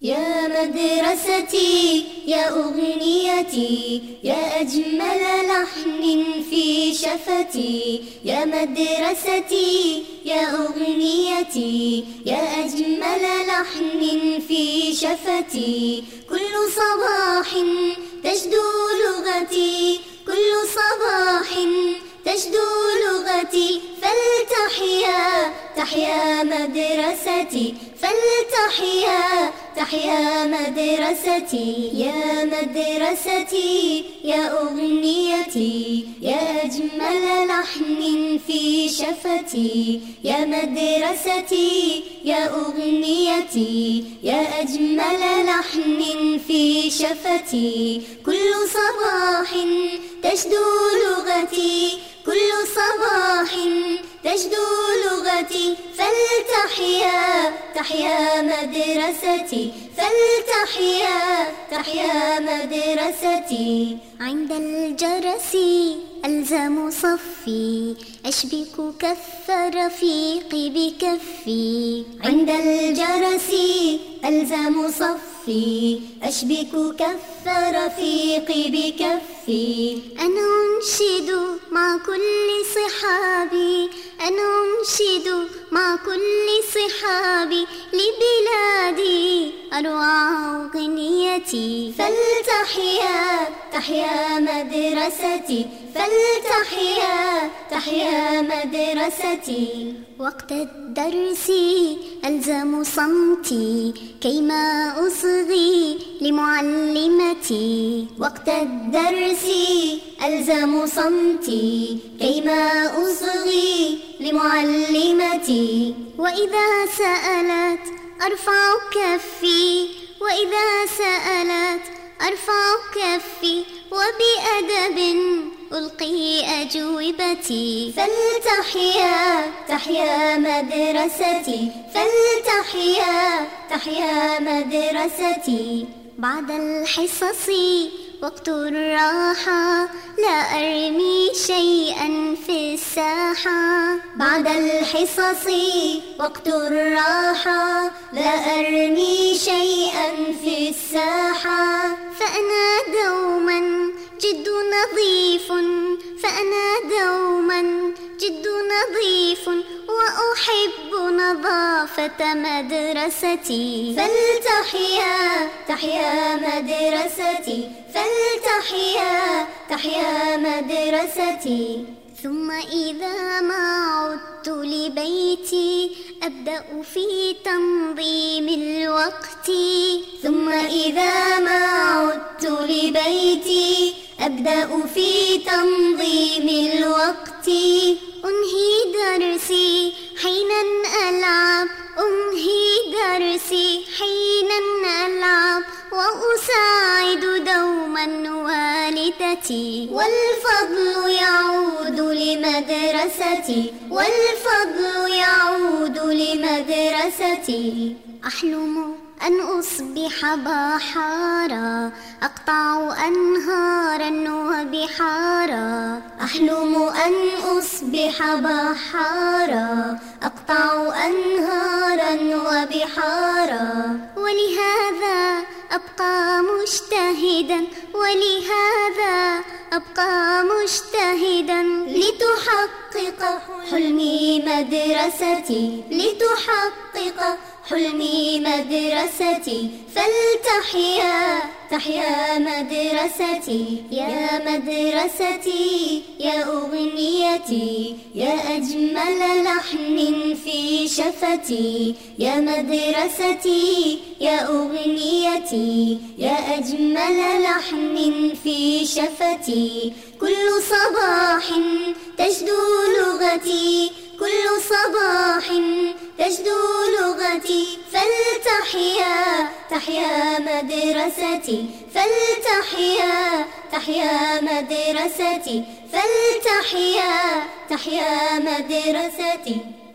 يا مدرستي يا أغنيتي يا أجمل لحن في شفتي، يا مدرستي يا أغنيتي يا أجمل لحن في شفتي. كل صباح تجدو لغتي، كل صباح تجدو لغتي، فلتحيا تحيا مدرستي، فلتحيا تحيا مدرستي. يا مدرستي يا أغنيتي يا أجمل لحن في شفتي، يا مدرستي يا أغنيتي يا أجمل لحن في شفتي. كل صباح تجدو لغتي، كل صباح تجدو لغتي، فلتحيا تحيا مدرستي، فلتحيا تحيا مدرستي. عند الجرس ألزم صفي، أشبك كف رفيقي بكفي. عند الجرس ألزم صفي، أشبك كف رفيقي بكفي. أنا أنشد مع كل صحابي، أنا أنشد مع كل صحابي لبلادي أروع أغنيتي، فلتحيا تحيا مدرستي، فلتحيا تحيا مدرستي. وقت الدرس ألزم صمتي كيما أصغي لمعلمتي، وقت الدرس ألزم صمتي كيما أصغي لمعلمتي. وإذا سألت أرفع كفي، وإذا سألت أرفع كفي، وبأدب ألقي أجوبتي، فلتحيا تحيا مدرستي، فلتحيا تحيا مدرستي. بعد الحصص وقت الراحة لا أرمي شيئا في الساحة، بعد الحصص وقت الراحة لا أرمي شيئا في الساحة. فأنا دوما جد نظيف، فأنا دوما جد نظيف، وأحب نظافة مدرستي، فلتحيا تحيا مدرستي، فلتحيا تحيا مدرستي. ثم إذا ما عدت لبيتي أبدأ في تنظيم الوقت، ثم إذا ما عدت لبيتي أبدأ في تنظيم الوقت. أنهي درسي حينا ألعب، أنهي درسي حينا ألعب، وأساعد دوما والدتي، والفضل يعود لمدرستي، والفضل يعود لمدرستي. أحلم أن أصبح بحارا أقطع أنهارا وبحارا، أحلم أن أصبح بحارا أقطع أنهارا وبحارا. ولهذا أبقى مجتهدا، ولهذا أبقى مجتهدا لتحقق حلمي مدرستي، لتحقق حلمي مدرستي، فلتحيا تحيا مدرستي. يا مدرستي يا أغنيتي يا أجمل لحن في شفتي، يا مدرستي يا أغنيتي يا أجمل لحن في شفتي. كل صباح تجدو لغتي، كل صباح تجدو لغتي، فلتحيا تحيا مدرستي، فلتحيا تحيا مدرستي، فلتحيا تحيا مدرستي.